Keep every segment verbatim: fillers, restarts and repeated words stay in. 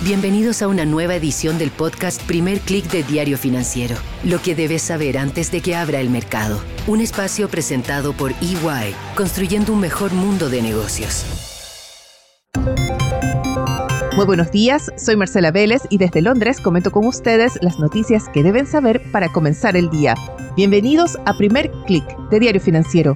Bienvenidos a una nueva edición del podcast Primer Click de Diario Financiero. Lo que debes saber antes de que abra el mercado. Un espacio presentado por E Y, construyendo un mejor mundo de negocios. Muy buenos días, soy Marcela Vélez y desde Londres comento con ustedes las noticias que deben saber para comenzar el día. Bienvenidos a Primer Click de Diario Financiero.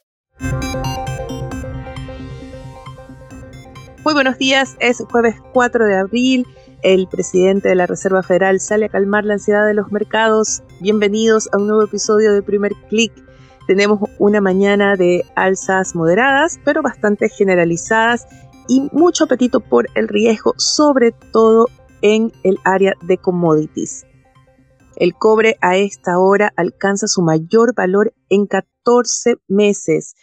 Muy buenos días, es jueves cuatro de abril, el presidente de la Reserva Federal sale a calmar la ansiedad de los mercados. Bienvenidos a un nuevo episodio de Primer Click. Tenemos una mañana de alzas moderadas, pero bastante generalizadas y mucho apetito por el riesgo, sobre todo en el área de commodities. El cobre a esta hora alcanza su mayor valor en catorce meses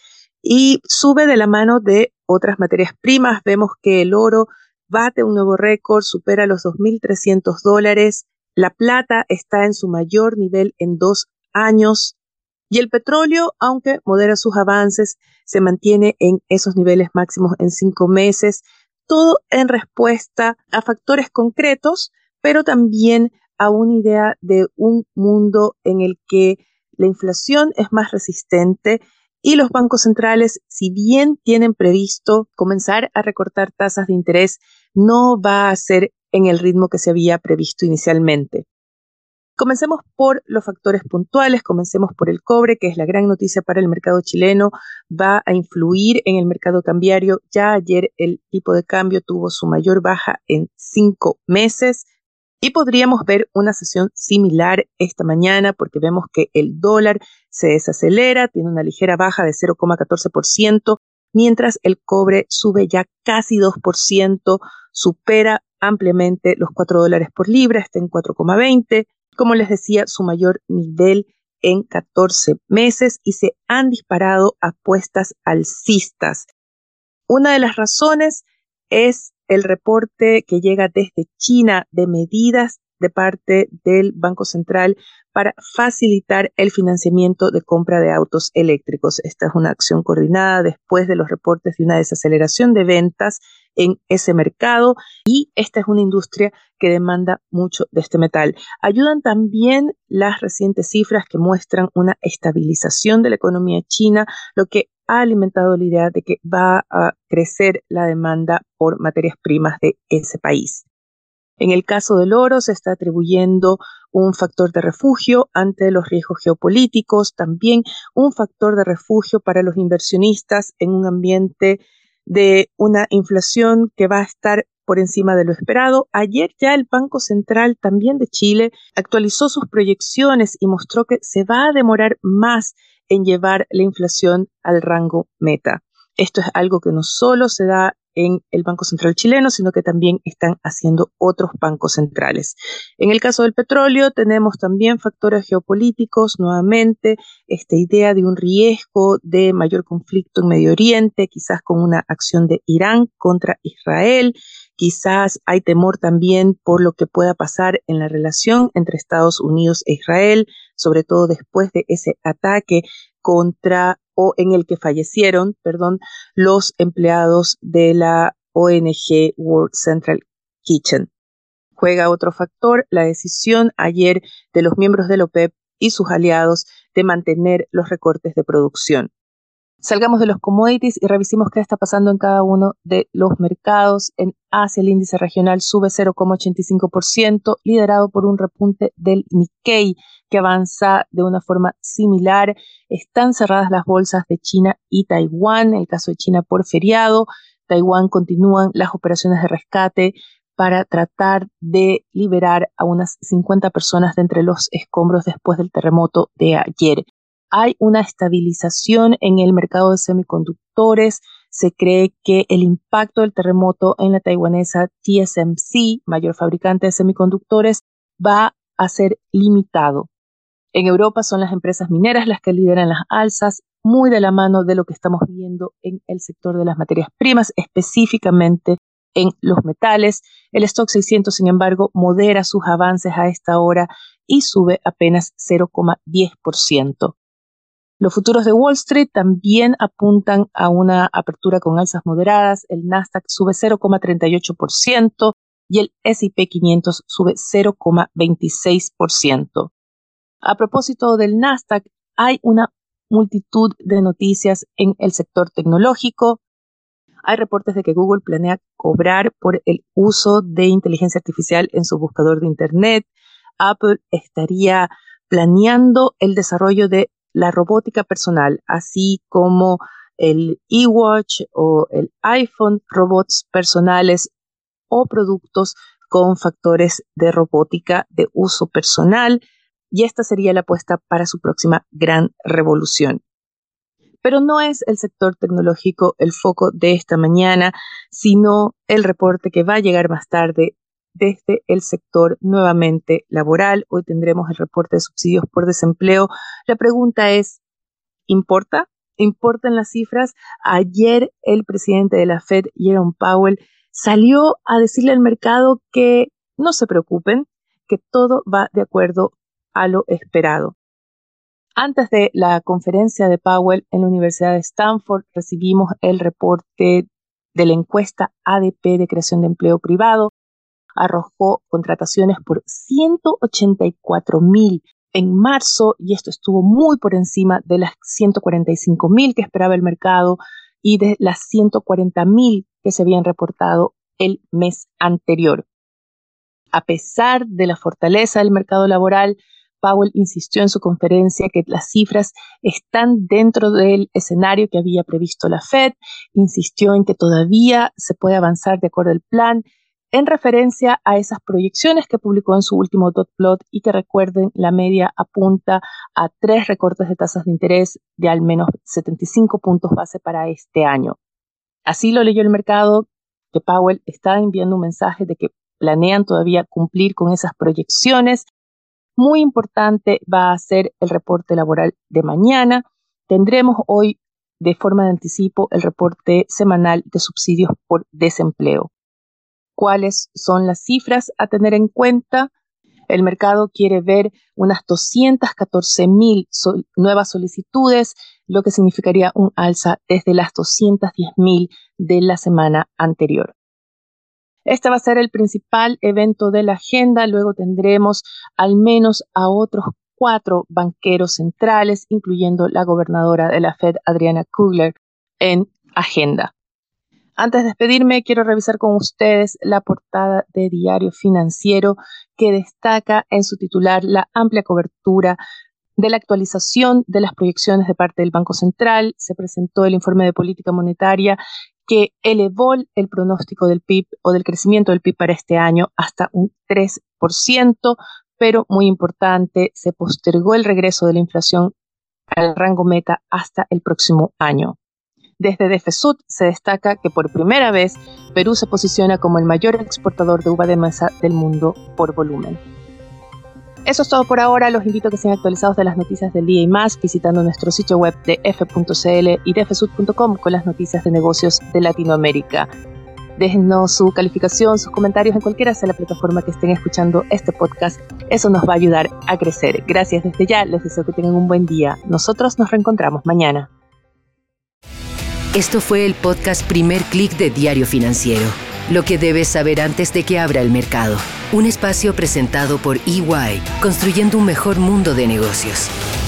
y sube de la mano de otras materias primas. Vemos que el oro bate un nuevo récord, supera los dos mil trescientos dólares. La plata está en su mayor nivel en dos años. Y el petróleo, aunque modera sus avances, se mantiene en esos niveles máximos en cinco meses. Todo en respuesta a factores concretos, pero también a una idea de un mundo en el que la inflación es más resistente. Y los bancos centrales, si bien tienen previsto comenzar a recortar tasas de interés, no va a ser en el ritmo que se había previsto inicialmente. Comencemos por los factores puntuales, comencemos por el cobre, que es la gran noticia para el mercado chileno, va a influir en el mercado cambiario. Ya ayer el tipo de cambio tuvo su mayor baja en cinco meses. Y podríamos ver una sesión similar esta mañana porque vemos que el dólar se desacelera, tiene una ligera baja de cero coma catorce por ciento, mientras el cobre sube ya casi dos por ciento, supera ampliamente los cuatro dólares por libra, está en cuatro coma veinte. Como les decía, su mayor nivel en catorce meses y se han disparado apuestas alcistas. Una de las razones es el reporte que llega desde China de medidas de parte del Banco Central para facilitar el financiamiento de compra de autos eléctricos. Esta es una acción coordinada después de los reportes de una desaceleración de ventas en ese mercado y esta es una industria que demanda mucho de este metal. Ayudan también las recientes cifras que muestran una estabilización de la economía china, lo que ha alimentado la idea de que va a crecer la demanda por materias primas de ese país. En el caso del oro se está atribuyendo un factor de refugio ante los riesgos geopolíticos, también un factor de refugio para los inversionistas en un ambiente de una inflación que va a estar por encima de lo esperado. Ayer ya el Banco Central también de Chile actualizó sus proyecciones y mostró que se va a demorar más en llevar la inflación al rango meta. Esto es algo que no solo se da en el Banco Central chileno, sino que también están haciendo otros bancos centrales. En el caso del petróleo tenemos también factores geopolíticos, nuevamente esta idea de un riesgo de mayor conflicto en Medio Oriente, quizás con una acción de Irán contra Israel, quizás hay temor también por lo que pueda pasar en la relación entre Estados Unidos e Israel, sobre todo después de ese ataque contra o en el que fallecieron, perdón, los empleados de la O N G World Central Kitchen. Juega otro factor, la decisión ayer de los miembros de la OPEP y sus aliados de mantener los recortes de producción. Salgamos de los commodities y revisemos qué está pasando en cada uno de los mercados. En Asia el índice regional sube cero coma ochenta y cinco por ciento, liderado por un repunte del Nikkei que avanza de una forma similar. Están cerradas las bolsas de China y Taiwán, en el caso de China por feriado. Taiwán continúan las operaciones de rescate para tratar de liberar a unas cincuenta personas de entre los escombros después del terremoto de ayer. Hay una estabilización en el mercado de semiconductores. Se cree que el impacto del terremoto en la taiwanesa T S M C, mayor fabricante de semiconductores, va a ser limitado. En Europa son las empresas mineras las que lideran las alzas, muy de la mano de lo que estamos viendo en el sector de las materias primas, específicamente en los metales. El Stoxx seiscientos, sin embargo, modera sus avances a esta hora y sube apenas cero coma diez por ciento. Los futuros de Wall Street también apuntan a una apertura con alzas moderadas. El Nasdaq sube cero coma treinta y ocho por ciento y el ese y pe quinientos sube cero coma veintiséis por ciento. A propósito del Nasdaq, hay una multitud de noticias en el sector tecnológico. Hay reportes de que Google planea cobrar por el uso de inteligencia artificial en su buscador de Internet. Apple estaría planeando el desarrollo de la robótica personal, así como el iWatch o el iPhone, robots personales o productos con factores de robótica de uso personal. Y esta sería la apuesta para su próxima gran revolución. Pero no es el sector tecnológico el foco de esta mañana, sino el reporte que va a llegar más tarde desde el sector nuevamente laboral. Hoy tendremos el reporte de subsidios por desempleo. La pregunta es, ¿importa? ¿Importan las cifras? Ayer el presidente de la Fed, Jerome Powell, salió a decirle al mercado que no se preocupen, que todo va de acuerdo a lo esperado. Antes de la conferencia de Powell en la Universidad de Stanford, recibimos el reporte de la encuesta A D P de creación de empleo privado. Arrojó contrataciones por ciento ochenta y cuatro mil en marzo y esto estuvo muy por encima de las ciento cuarenta y cinco mil que esperaba el mercado y de las ciento cuarenta mil que se habían reportado el mes anterior. A pesar de la fortaleza del mercado laboral, Powell insistió en su conferencia que las cifras están dentro del escenario que había previsto la Fed, insistió en que todavía se puede avanzar de acuerdo al plan, en referencia a esas proyecciones que publicó en su último dot plot y que recuerden, la media apunta a tres recortes de tasas de interés de al menos setenta y cinco puntos base para este año. Así lo leyó el mercado, que Powell está enviando un mensaje de que planean todavía cumplir con esas proyecciones. Muy importante va a ser el reporte laboral de mañana. Tendremos hoy, de forma de anticipo, el reporte semanal de subsidios por desempleo. ¿Cuáles son las cifras a tener en cuenta? El mercado quiere ver unas doscientas catorce mil sol- nuevas solicitudes, lo que significaría un alza desde las doscientas diez mil de la semana anterior. Este va a ser el principal evento de la agenda. Luego tendremos al menos a otros cuatro banqueros centrales, incluyendo la gobernadora de la Fed, Adriana Kugler, en agenda. Antes de despedirme, quiero revisar con ustedes la portada de Diario Financiero, que destaca en su titular la amplia cobertura de la actualización de las proyecciones de parte del Banco Central. Se presentó el informe de política monetaria que elevó el pronóstico del P I B o del crecimiento del P I B para este año hasta un tres por ciento, pero muy importante, se postergó el regreso de la inflación al rango meta hasta el próximo año. Desde DEFESUT se destaca que por primera vez Perú se posiciona como el mayor exportador de uva de mesa del mundo por volumen. Eso es todo por ahora. Los invito a que sean actualizados de las noticias del día y más visitando nuestro sitio web de efe punto ce ele y defesut punto com con las noticias de negocios de Latinoamérica. Déjennos su calificación, sus comentarios en cualquiera sea la plataforma que estén escuchando este podcast. Eso nos va a ayudar a crecer. Gracias desde ya. Les deseo que tengan un buen día. Nosotros nos reencontramos mañana. Esto fue el podcast Primer Click de Diario Financiero. Lo que debes saber antes de que abra el mercado. Un espacio presentado por E Y, construyendo un mejor mundo de negocios.